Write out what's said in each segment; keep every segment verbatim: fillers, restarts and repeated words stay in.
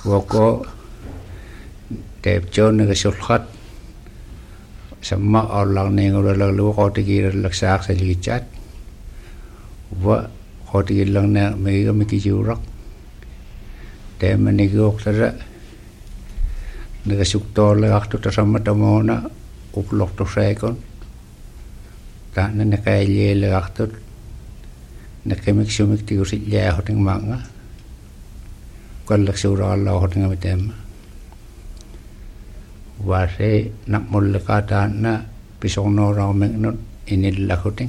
woko tep jon nga sulkhat sama orang nengur lalu kau tinggi laksak selichat wa kau tinggi lang na mega miki jurak tem menigok tera nga suktor lak tu sama tamona uplok tu sekon ta na nakaile lak tu nakemik sumik ti usit ya hoting manga kalak sura Allah hotingamitem wase nak mulkata na pisono rameng non inil lakuting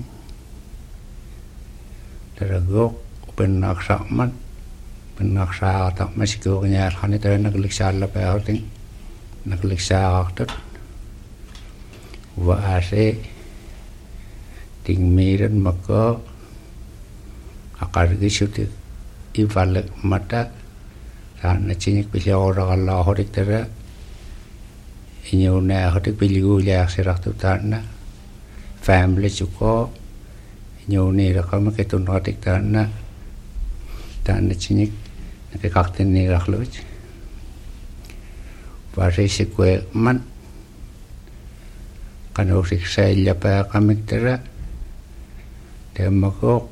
teragok penak sakman penak sa tak masiko nya khani ter nak liksa la pa hoting nak liksa aktot wase ting miren maka akar gisuti ivalek mata sana cinik pisau Allah hotik tera inyuna hotik piligu ya sirak tu tanah family cukup inyuni rakam ketun hotik tanah tanah cinik nak kakten ni rakluj wari sikwe man kan usik saya pa kamik tera demako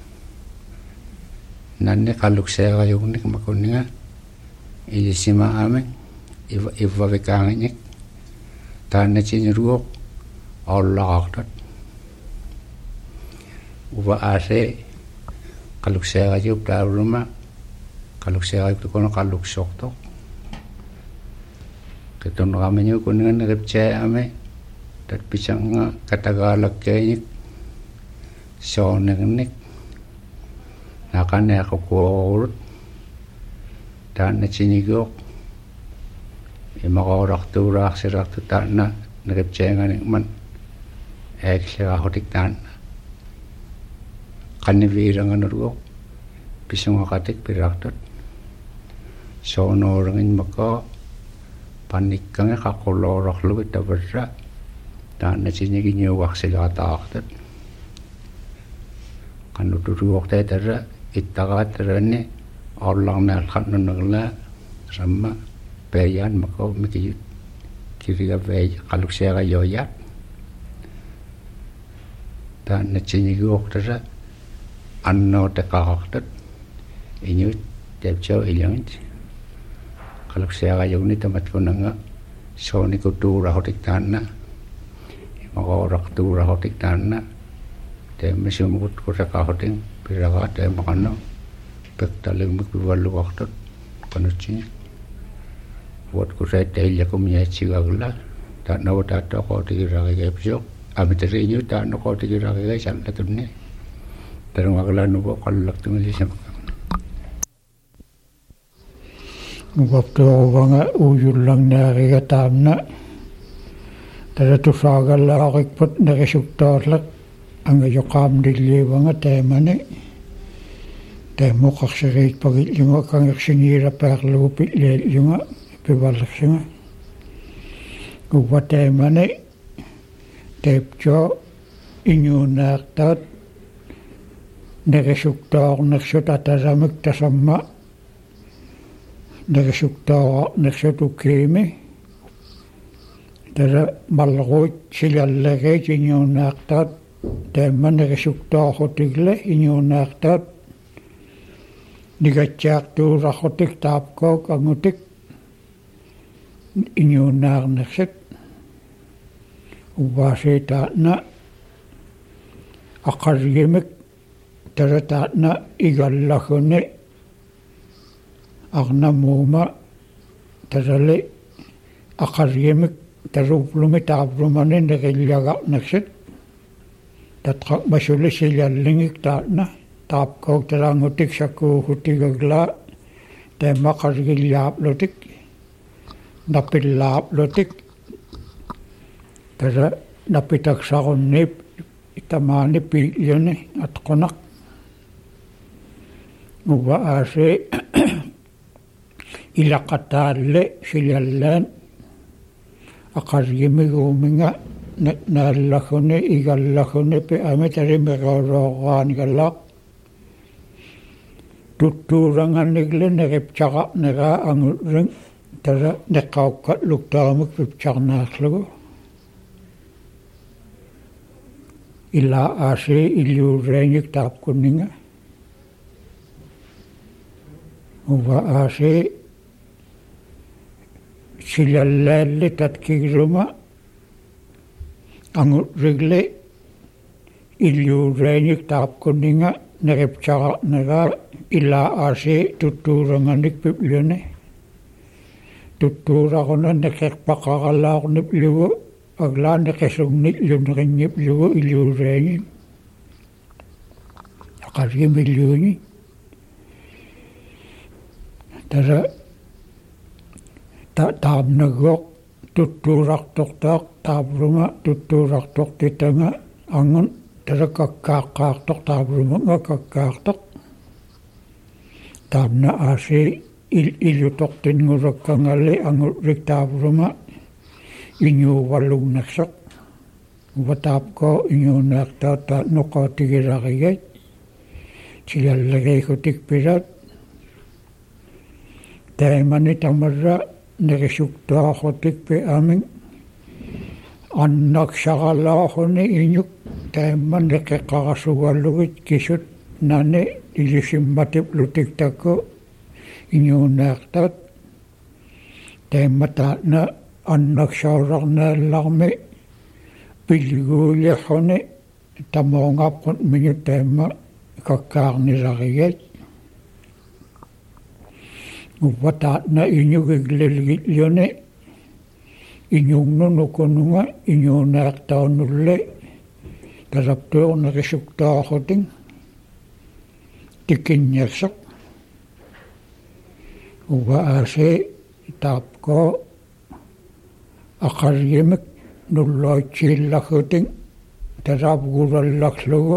nanne kaluk saya kayung ni makuninga ilisima amen iva iva bekangnya tanah cini ruok Allah tat uba ase kaluk saya aja udah rumah kaluk saya itu kono kaluk sok to ketemu kami nyu kuningan ngeripce ame tat pisang kata galak kayaknya so nengnek nakan aku kurut tanah cini gok imako raktu rak sirak tu tanah ngerip cengan man ek sira hotik tan kanni virangan ruok pisung akatik piraktot sono rangin maka panikang kakolo rak lu tabra tanah cini ginyo wak sila taktot kanu tu ruok te tera itagat terane Allah nal khan nangla sama bayan maka miki kiriga bay kaluk saya yoyat dan necini gok tera anno tekaktet inyu tepcho ilang kaluk saya yoni tamat kunanga soni kutura hotik tanna maka rak tura hotik tanna tem mesumut kuraka hoting piraga tem makano pektaling mikwalu waktu konuci buat kusai teh ya kumnya cigagla tak nawa tak tak kau tiga rakyat besok abi terinya tak nak kau tiga rakyat sangat tu ni terus agaklah nubuat kalau tu mesti sama waktu orang ujung nari katamna terus tu sagal larik put nari suktor lak angga jokam dili banget temane temo kakserik pagit yung kang sinira perlu pilih yung pibalik siya kuwat temane tepjo inyo naktat nagasuktor nagsutatasamag tasama nagasuktor nagsutukrimi tara malakot silalagay inyo naktat teman nagasuktor hotigle inyo naktat nigatyak tu rakotik tapko kangutik inyo naknaksit ubase tatna akaryemik tara tatna igallakone agna muma tarale akaryemik taruplumi tabrumane nagilyaga naksit tatka masuli silalingik tatna tapko tarangutik saku hutigagla tema kargilyap lotik napilap lotik tara napitak sakon nip itamani pilyone at konak uwa ase ilakatale silalan akaryemi guminga nalakone igallakone pe ametari megorogan galak tuttuurangannigle neripchaqarnera angulring tara neqqaukkat luktaramuk pipcharnaarlugu illa aasi illuureenik taapkunninga uva aasi silallalli tatkigiruma angulrigle illuureenik taapkunninga neripchaqarnera illa aasi tuttuurangannik pipliune tuttuuraquna neqerpaqaralaarnip lugu aglaa neqesugnit lunerinnip lugu illuureeni aqargim illuuni tara ta taamnagoq tuttuurartortaaq taavruma tuttuurartortitanga angun tara kakkaaqqaartoq taavruma kakkaartoq taamna aasi il ilutortinngulakkangalli angulrik taavruma iñuuvallugnaqsaq uvataapko iñuunaartaata noqaatigilarigat silallagiikutikpilat taimani tamarra nerisuktuaqotikpi amin annaksaqalaaquni iñuk taimman neqeqqarasugallugit kisut nani ilisimmatip lutiktakku iñuunaartat taimmataatna annaksaurarnaallarmi pilguuliarruni tamoongaqqut minut taimma kakkaarnilarigat uvataatna iñugiglilgitliuni iñuugnunukununga iñuunaartaunulle tasaptuornerisuktaaqoting tikinniarsaq uva aasi taapko aqargimik nulloitsiillaguting tasapgurallaqlugu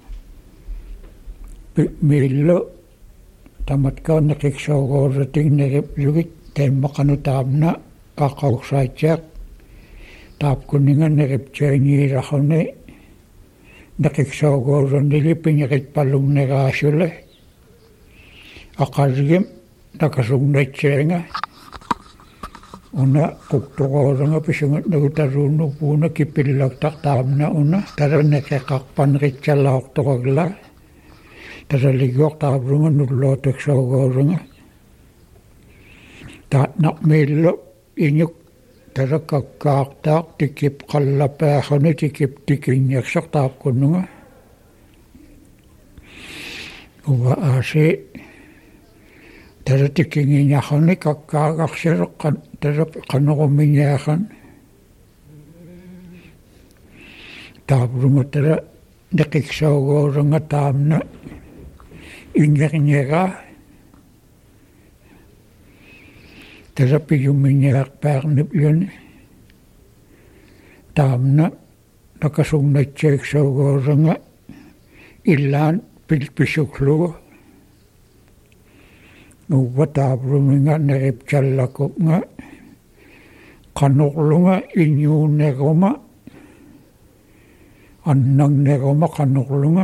miillu tamatkaa neqiksoogoorrating neqiplugit taimmaqanu taamna qaqqauqsaatiaq taapkunninga neqiptsaangiiraquni neqiksoogoorranili piñeqitpallugnegaasule aqargim nakasugnaitsaanga una quktuqooranga pisungat nagutaruunupuuna kipillaqtaq taamna una taraneqeqqarpanritsallaortoqagla tasaligoq taavrunga nullootaksoogooranga taatnaqmiillu iñuk tarakakkaartaaq tikip qallapaaqani tikip tikinniaqsaq taapkunnunga uva aasi tara tikingiñaqani kakkaaqarsireqqan tara qanerumiñaaqan taavrunga tara neqiksoogooranga taamna ingerniera tara piyumiñaaqpaarnipluni taamna nakasugnaitsaiksoogoranga illaan pilpisuklugu uva taavruminga neripchallakupnga qanorlunga iñuuneruma annangneruma qanorlunga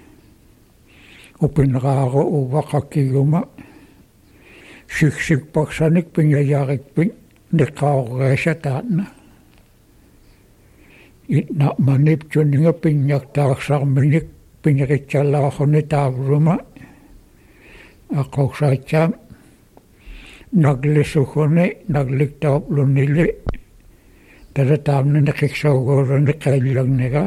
upinraaru uva qakkiguma siksikpaksanik pingajarikpin neqaorreesa taatna itna maniptuninga pinñaqtaarsarminik pinñaqitsallaarruni taavruma aqorsaatsaam naglisuguni nagliktaoplunili tara taamna neqiksoogoorani qaillagniga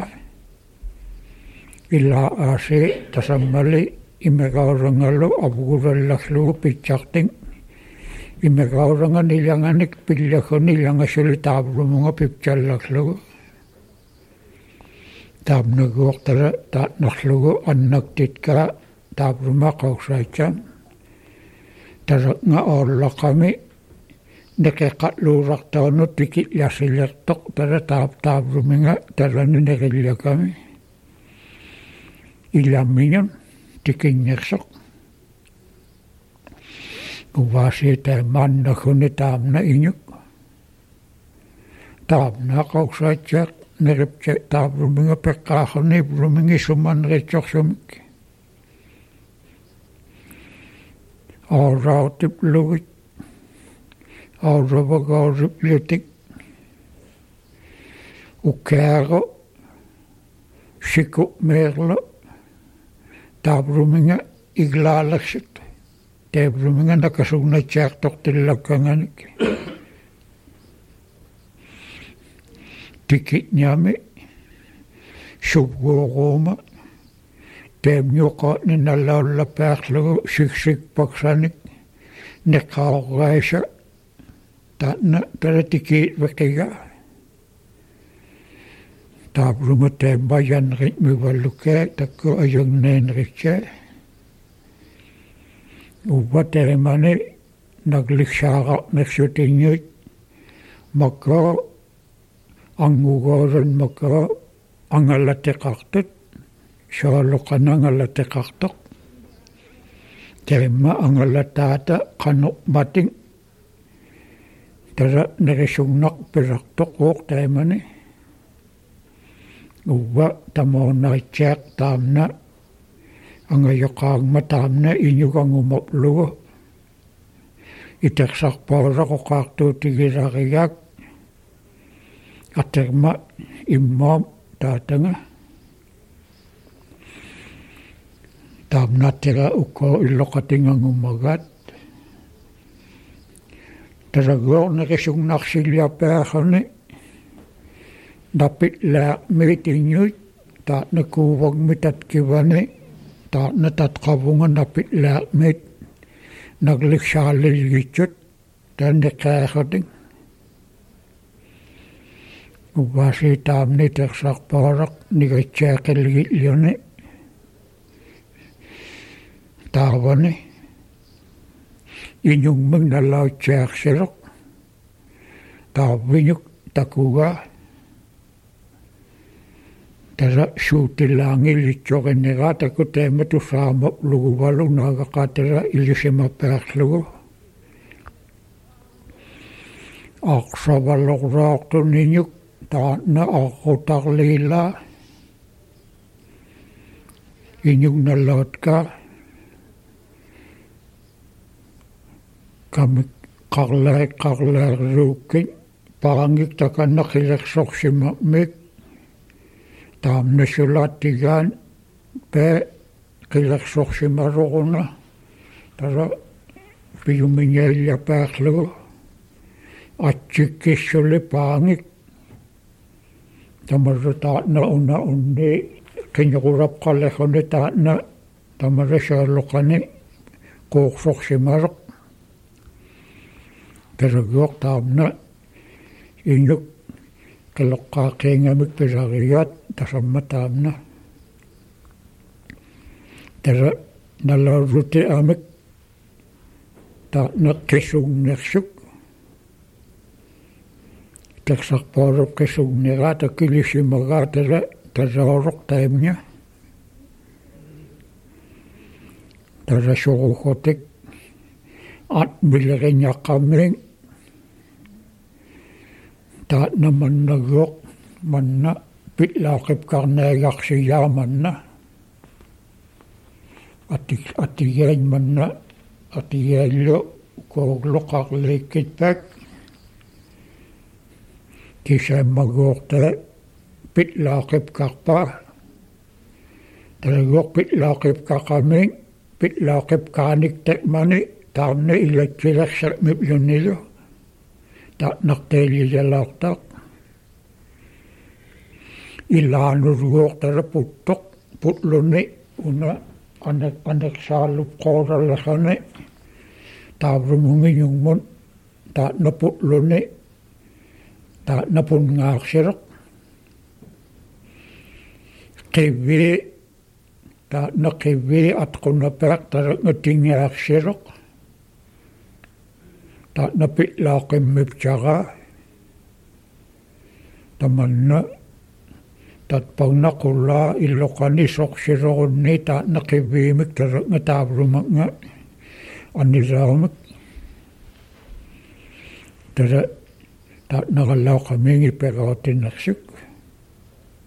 illa aasi tasammali imegaurangalu avgurallarlugu pitcharting imegaurangan ilanganik pillaguni ilangasuli taavrumunga pipchallarlugu taamnaguortara taatnarlugu annaktitka taavruma qaursaatsaam taraqnga oollaqami neqeqqatluurartaunu tikillarsilertoq tara taap taavruminga tarani neqillakami ilamminun tikinnersoq uvaasi taamaannaguni taamna iñuk taamna qaursaatsaaq neripca taavruminga peqqaaqarni vrumingi sumanritsorsumik Aurautip luvit. Auravagausip lytik. Ukääro. Siku merlo. Taabruminga iglaalaksit. Taabruminga nakasugna tjärtortillakanganik. Tikit nyami. Subguoroma. Taabnyoqa ninallaulla pääklugu siksik paksanik. Nekaaraisa. Taatna tada tikit vekiga. Taabruma taabbayan ritmivallukaa takku ajugneen ritsaa. Uva teemani nagliksaara neksutingyut. Makkaa angugooran makkaa angalateqartut. Saalloqan angalateqartoq. Teemma angalataata qanuqmating. Tada nerisunnaq pirartoq uoq teemani. Uva tamoonnaritsaaq taamna angayoqaangma taamna iñugangumaplugu itersarpaulaqoqaartuutigilarigaak aterma immaam taatanga taamnatera ukko illoqatingangumagaat taragoornerisungnarsiliapaarani napit laa miitinyut taatna kuuvagmitat kivani taatna tatqavunga napit laa mit nagliksaalilgitjut tanne qaaxating uvasi taamni tersarpaaraq nigatsaaqilgilliuni taavani iñungmik nalautsaarsiloq taavviñuk takugaa Tara suutilaangilitsoqinniraa taku teema tussaamapluguvalu naagaqaatara ilisimappaarlugu aqsavalorraartuniñuk taatna arrutarliilaa iñugnalaatkaa kamik qarlarik qarlaarruukkin parangik takannaqilersorsimamik taamna sulaattigaan pää qilersorsimaroruna tara piyumiñaillapaaxlugu atsikissuli paangik tamarra taatna una unni qiñuqurapqalleguni taatna tamarra saalloqani quuqsorsimaroq taraguoq taamna iñuk qiloqqaaqiingamik pisarigaat tasamma taamna tara nalaurruti amik taatna qisugnersuk tersarpaarup qisugniraa takilisimagaa tara tasaaruq taimña tara suruqotik at mileriñaqqamiing taatna mannaguoq manna pitlaaqipkarnaagarsiyaa manna atik atigain manna atigaillu koogluqarliikkitpak kisaammaguorta pitlaaqipkarpaa talaguoq pitlaaqipkaqamiing pitlaaqipkaaniktakmani taamna ilatsilersermipjunnilu taatnartailialaartaq ilaanurguortara puttoq putluni una anak aneksaallup qoorallasani taavrumungiñungmun taatna putluni taatna punngaarsiraq qivvii taatna qivvii atqunapaaq taraqngatingaarsiroq taatna pitlaaqimmitsaraa tamanna tatpagnaqullaa illoqani soqsirorunni taatna qivviimik taraqngataavrumaqnga annisaamik tara taatnaqallauqamiingi peqaotinnersuk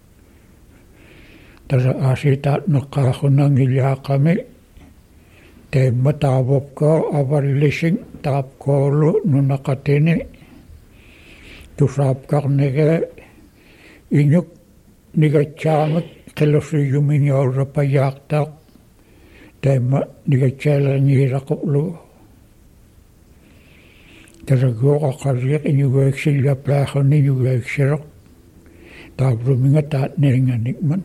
tara aasi taatneqqaaxunangillaaqami te matawop ko avallising taap koulu nunakatini tusap karnege inyuk nigatsaamik qilurriyuminioorra payaaqtaaq taima nigatsaalarangiilaquplu taraguoqaqarriq iñugaiksilluaplaaxuni iñugaiksiroq taapruminga taat neringanikman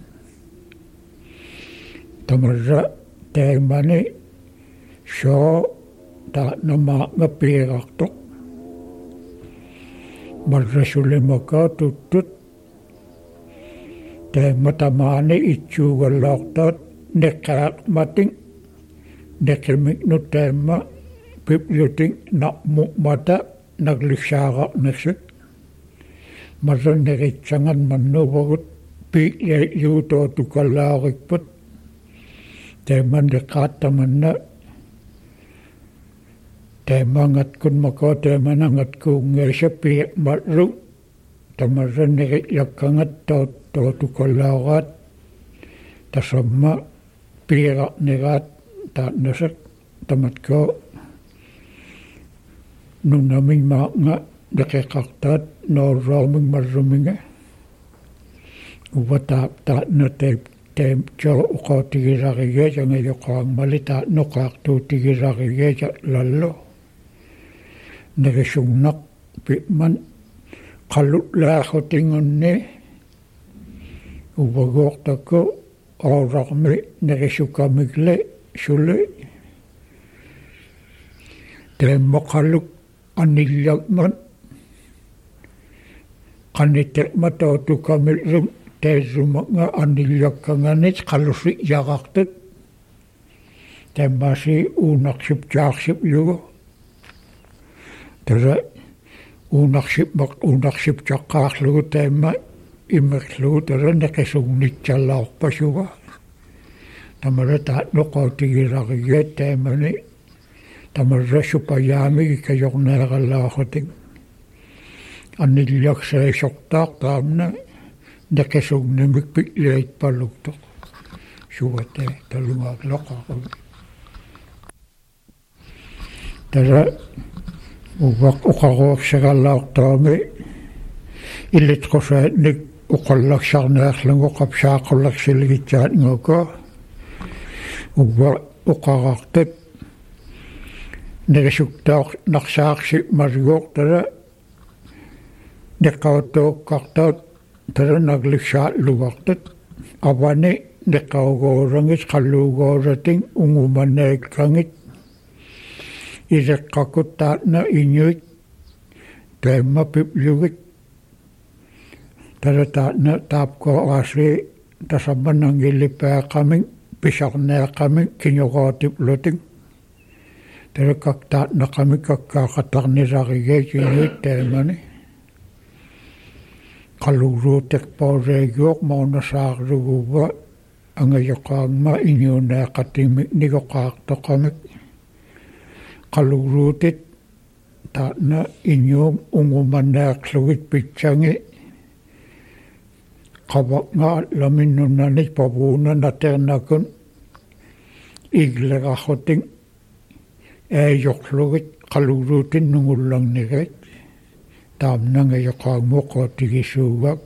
tamarra taimani soo taat namaaqnga piiqaqtoq marra sulimaka tuttut taima tamaani itsuugalloortaat neqqaaqmating neqimiknu taima pipluting naqmuqmata naqlissaaqarnersut marra neritsangan mannuvagut piiqliuutootukallaarikput taima neqqaattamanna taimangatkun taimanangatkuungeisa piiqmarru tamarra neritjakkangat tootukallaaraat tasamma piiqarneraat taatnasak tamatkoo nunaming maaqnga neqeqartaat noorrauming marruminga uva taap taatna taip taip joo uqautigisarigeesa ngayoqaangmali taat noqaartuutigisarigeesa lallo neqisunnaq pi'man qallu'laaxutingunni uvaguortakku oorarmi neqisukamikle suli taimmoqalluk anillakman qaniteqmatootukamilrum taissumaqnga anillakkanganit qallussi yaqartut taimmaasi uunaqsip jaarssip lugu tara uunaqsipmaq uunaqsip jaqqaarlugu taimma immerlugu tara neqisugnitsallaorpasuga tamarra taat noqautigisarigeet taimani tamarra supayaamigi kajorneerallaaxuting annillakseesortaaq taamna neqisugnimik pi'liitpalluktoq suvate talungaaqloqaqu tara uvaq uqaruursagallaortaami illitqusaatnik uqallaksarneerlugu qapsaaqullarsiligitsaat nguko uva uqarartut neqisuktaaq narsaarsi mariguortara neqqautuuqqartaut tara naqlissaatlugartut avani neqqauguurangit qalluuguurating ungumaneekkangit iseqqakut taatna iñuit taimma piplugit tara taatna taapkoaasi tasammanangillipaaqaming pisarneeqaming kiñuqaatipluting tara kaktaatnaqamik kakkaaqatarnisarigeet iñuit taimani qalluuruuteqpaureegiuq maunasaaruguva angayoqaangma iñuuneeqatimik nigoqaartoqamik qalluuruutit taatna iñuum ungumaneeqlugit pitsangi qabaqnga laminnunnanik pavuuna naternakun igleqarruting aayorlugit qalluuruutin nungullarnigat taamnangayoqaangmuqatigisuugak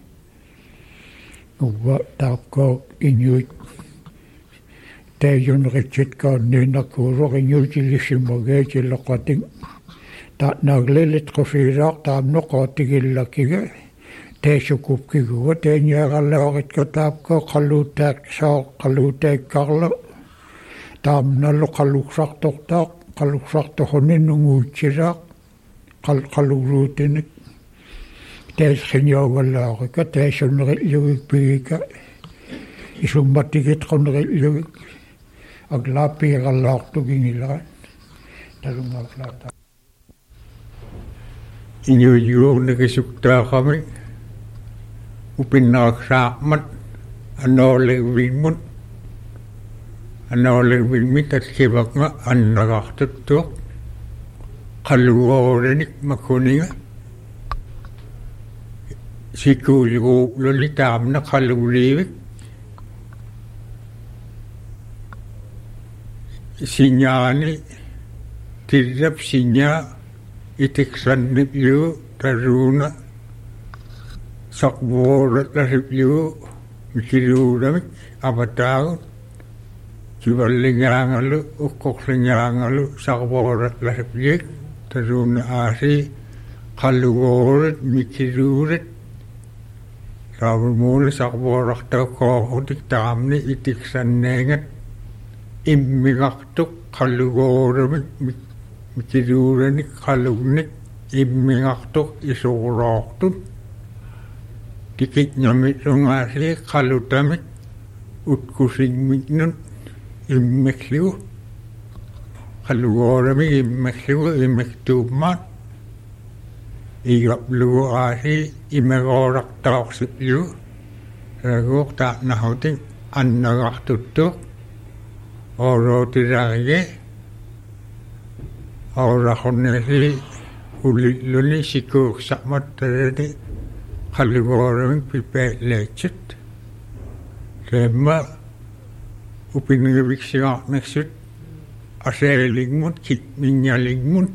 uva taapkook iñuit taayunritsit-kaanniinakkuuruq iñuutilissimmageetiloqating taatnaaglilit qusiiraaq taamnoqaatigillakkiga taasukupkiguga taanniaqalleoqitka taapkook qalluutaaqsaaq qalluutaikkarlu taamnallu qalluqsartortaaq qalluqsartoruni nunguutsisaaq qalluuruutinik taasqiniaugallaaqika taasunnerillugippigika isummatigit qunnerillugi aglaapiiqallaartugingilarat talungaaqlaata iñuujuurnikisuktaaqami upinnaaqsaaqmat anoolevimmut anoolevimmit atkivaqnga annaqartuttuq qalluuruulinik makuninga sikuuliguupluli taamna qalluuliivik sinyaani tirap sinya itiksan nipyu taruna sakborat taripyu mikirudamik abataun cibalingarangalu ukoklingarangalu sakborat taripyu taruna asi kalugorat mikirurat Raulmul sakborak takohutik tamni itiksan nengat immigaktuk kalugoramik mikiruranik kalunik immigaktuk isuraktun dikit nyamit rungasli kalutamik utkusing miknun immekliu kalugoramik immekliu immektumat igap lu asi imegorak taksiplu ragok tak nahuting annagak tutuk oro tirage ora khonnesi ulit luni sikuk sakmat teredi kalugoramik pipe lecet sema upinigabik siya neksut aseligmut kit minyaligmut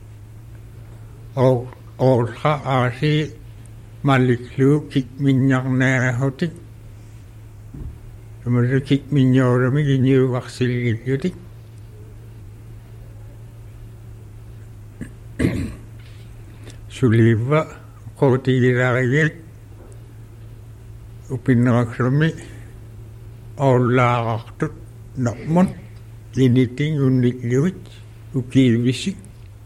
o Orha asi maliklu kik minyak nerahotik Kemudian kik minyorami ginyu waksil gilyutik Suliva koti giragil Upinakrami Orlaaktut nakmon Liniting unik liwit Ukirwisik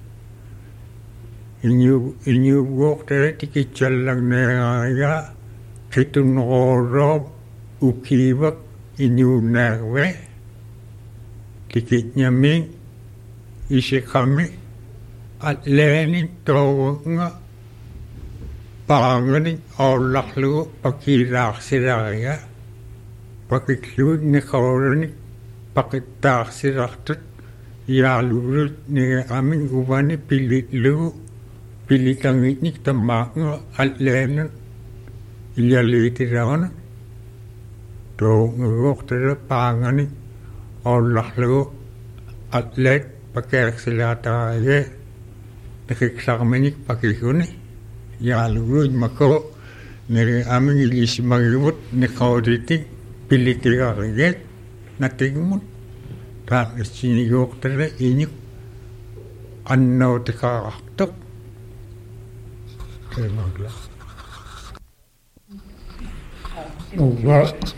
Inyu inyu gok tere tiki chalang nega kitun orob ukibak inyu nagwe tiki nyaming isi kami at lenin tawanga panganin orlaklu pakirak siraya pakiklu nikorani pakitak siraktut yalurut ni amin ubani pilitlu Pilitangitnik tamak at lenin ilaliti rawan to ngok tere pangani orlaklu atlet pakerak silata ye nakiksakamik pakikuni yalurut mako nere amin ilis magibut nikauditi pilitiraget natigmun tak sini gok tere inyuk annaw tikaraktok Terima Uga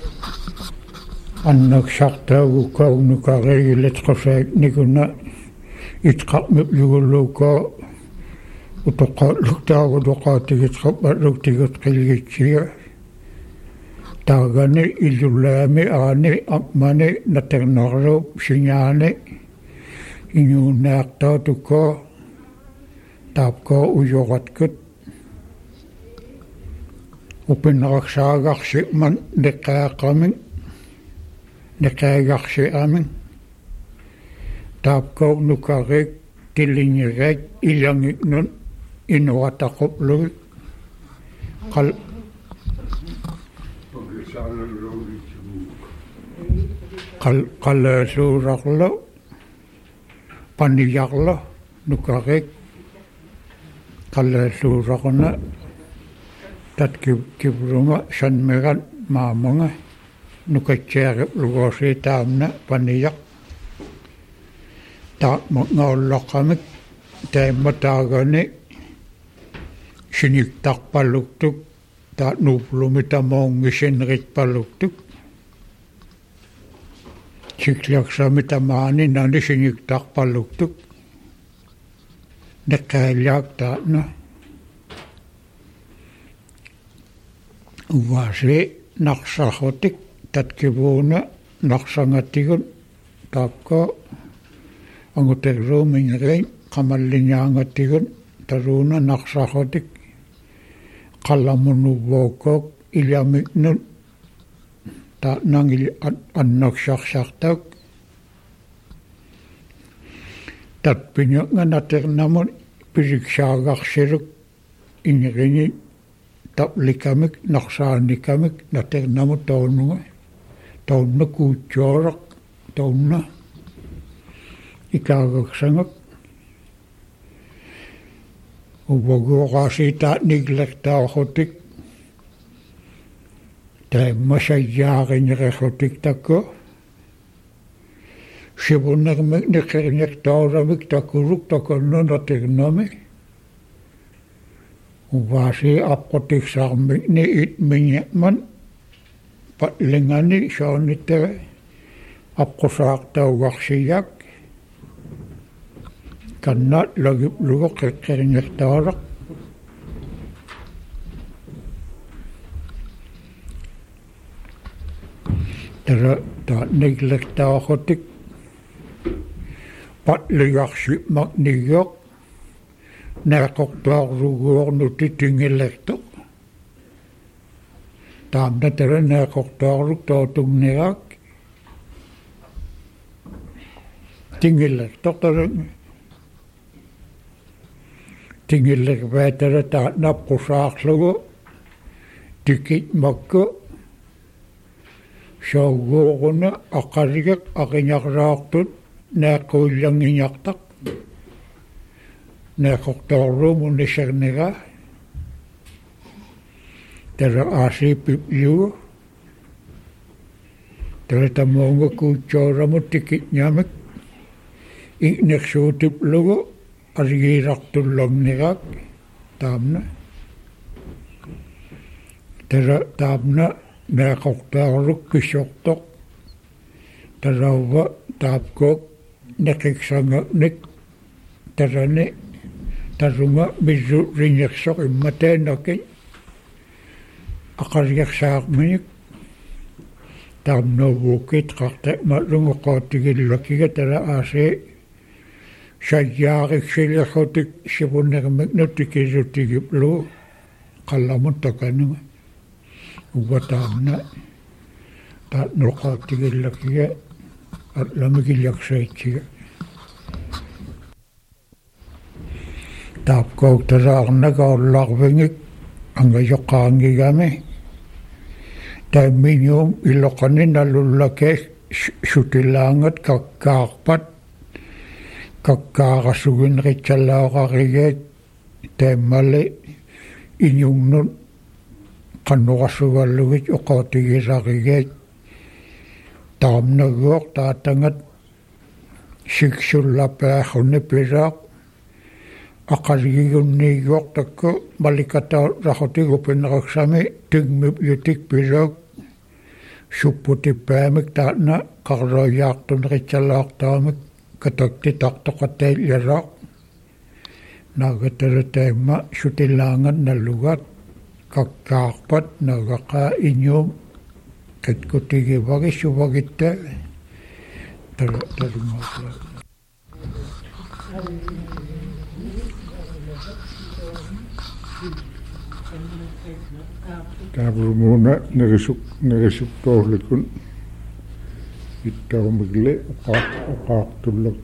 annak sakta uka unuka rei letkosek nikuna itkak mipluka utoka lukta utoka tigit kapat luktigat kiligitsia tagani ilulami ani amani naternaro sinyane inyu nakta tuka tapka uyogatkut Upinraksaagaksi man nekaakamin nekaagaksi amin tapko nukarik tilinyirik ilangik nun inuwatakopluik kal kal kalasuraklo paniyaklo nukarik kalasurakna tat kibruma shanmegan maamunga nukatserip lugosi taamna paniyak taat ngaulaqamik taimataagani siniktarpaluktuk taat nuuplumitamaungisinritpaluktuk sikliaksamitamaani nani siniktarpaluktuk nekailiak taatna Uwasi naksahotik tatkibuna naksangatigun tapko angutegro minrein kamallinyangatigun taruna naksahotik kalamunubokok ilyamiknun ta nang annaksaksak tat pinyak nga naternamun pisiksagaksiruk ingiringi taplikamik naksaanikamik naternamu taununga taunna kuutjoorak taunna ikaagaksangak uvaguoqaasiitaat niklertaaxutik taimmasayyaaqiniqerrutik takku sivunnermik niqerniqtauramik takkuruk takonnunertignami uvaasi aqqutiksarmik ni itmiñiqman patlingani soonittare aqqussaaqtaugarsiyak kannaat lagiplugu qeqqerniqtaaraq tara taat niklertaaxutik patligarsipmak nigioq neeqortuarluguornuti tingilertoq taamna tara neeqortuarluk tootungniraak tingilertoq tara tingilervaatara taat napqusaarlugu tikitmakku sooguoruna aqarigaq aqiñarraartut neequullangiñartaq neeqortuarluumu niserniga tara aasiipiplugu tara tamuunga kuutsoораmu tikitñamik iqnersuutiplugu arigiirartullernigaak taamna tara taamna neeqortuarluk kissortoq tarauva taapkook neqiksangaqnik tarani tarunga missu ringersoq immateenakin aqarigersaarminik taamnuuvuukit qarta malungu qootigillakiga tara aasi sayyaariksilerrutik sivunnermiknu tikisutigipluu qallamut takanuga uva taamna taatnuqaatigillakiga atlamikillarsaitiga taapkook taraarnagaullarvingik angajoqaangigami taimmiñuum iloqani nalullake sutilaangat kakkaarpat kakkaarasuginritsalaaqarigeet taimmali iñungnut qannuqassugallugut uqaatigisarigeet taamnaguoq taatangat siksullapaarruni pisaaq aqaligigunniiguoq takku malikataarraxutigupineraksami tigmip yutik pisaaq supputippaamik taatna qarloiyaartuneritsalaaqtaamik kataktitaqtoqataillaraaq naagatara taimma sutilaangat nallugat kakkaarpat nagaqaa iñuum qitkutigivagi suvagitta tara tarumaaqla taavurmuuna nerisuk nerisuktoorlikun ittaumikle uqaaq uqaaqtullak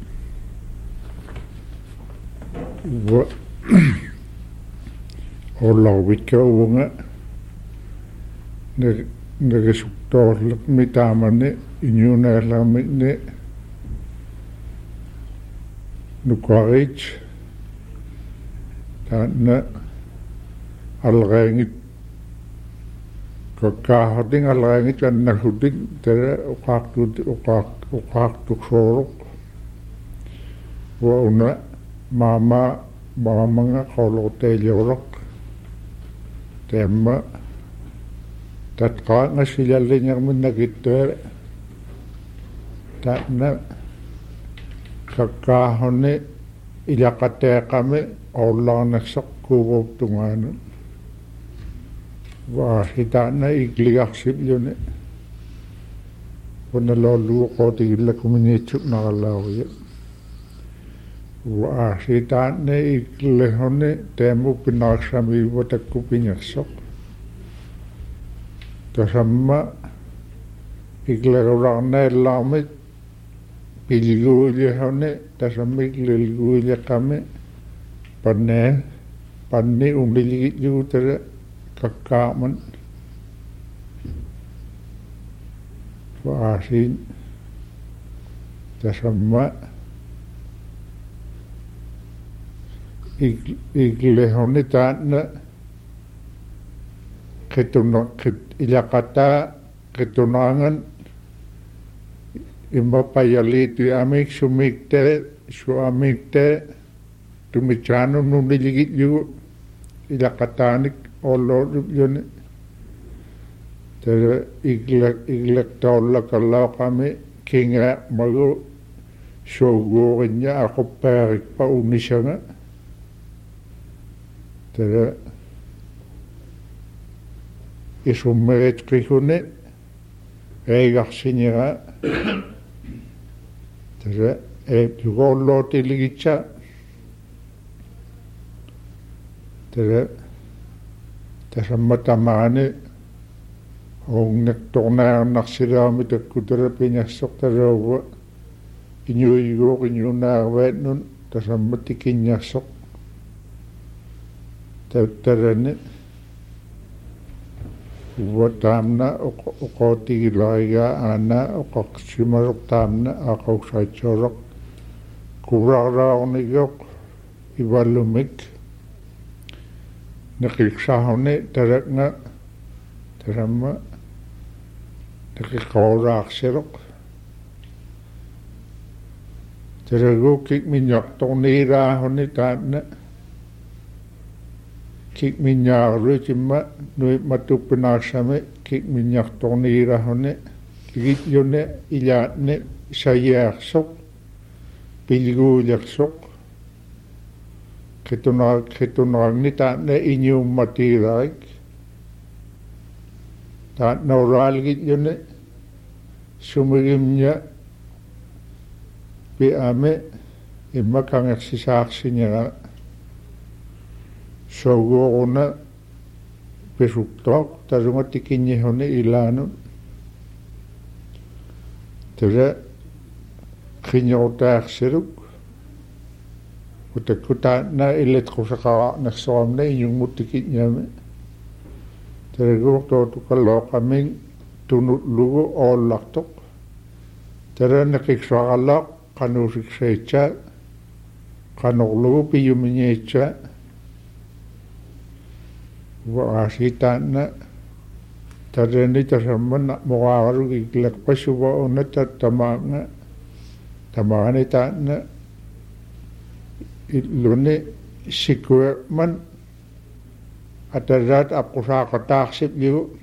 uva ollarvikka uunga nerisuktoorlik mitaamani iñuunaallarmikni nukuariit taanna alreangit kakkaarting alreangit annalhutik tara uqaaqtut uqaaq uqaaqtuksuuruq wa una maama maamanga qawlortailioraq taamma tatqaanga silalliñerminnakittuala taanna kakkaahuni ilaqateeqami orlaarnassaq kuuvuuptungaanu waasitaana ikligarsipljuni punaloolluuqootigillakuminiitsuk naqallaaruya waasitaana iklihuni teemuppinaraksamiiva takkupiñersoq tasamma iklerularnaallaarmit pilguullihuni tasamma iklilguulliqami pannaa panni umliligitjugutara kakkaaman waasin tasamma iglehoni taana ketuna ket ilakata ketunangan imba payali tu amik sumikte suamikte tumichano nuliligit yu ilakatanik olor yun tere iglek iglek taula kalau kami kinga malu sogonya aku perik pa unisanga tere isumeret krikune reigar sinira tere e pugollo tiligitsa tere tere matamane ongnek tornar naksira mit kutere pinyassok tere inyo igo inyo narwet nun tere matikinyassok tere tere ne Watamna oko tigilaiga ana oko simarok tamna ako saichorok kurara onigok ibalumik nakiksahone terekna terama nakikorak serok terego kik minyak tonira hone tamna kik minyak rujima nui matu penasame kik minyak tonira hone kik yone ilatne sayak sok pilgu yak sok ketunar ketunar ni tatne inyu matiraik tat naural git yone sumugimnya bi ame imma kang eksisak sinyara sogorona pesuktok tarunga tikinye hone ilanu tere kinyotak seruk utekuta na elektrisaka na somne yung mutikinye me tere gokto tukalo kaming tunut lugo olaktok tere nakikswakalak kanusik secha kanok lugo piyuminyecha Wasitana tareni tasamman mogaru iglek pasuwa ona tamanga tamane tana ilune sikwe man atarat apkusa katak sip yu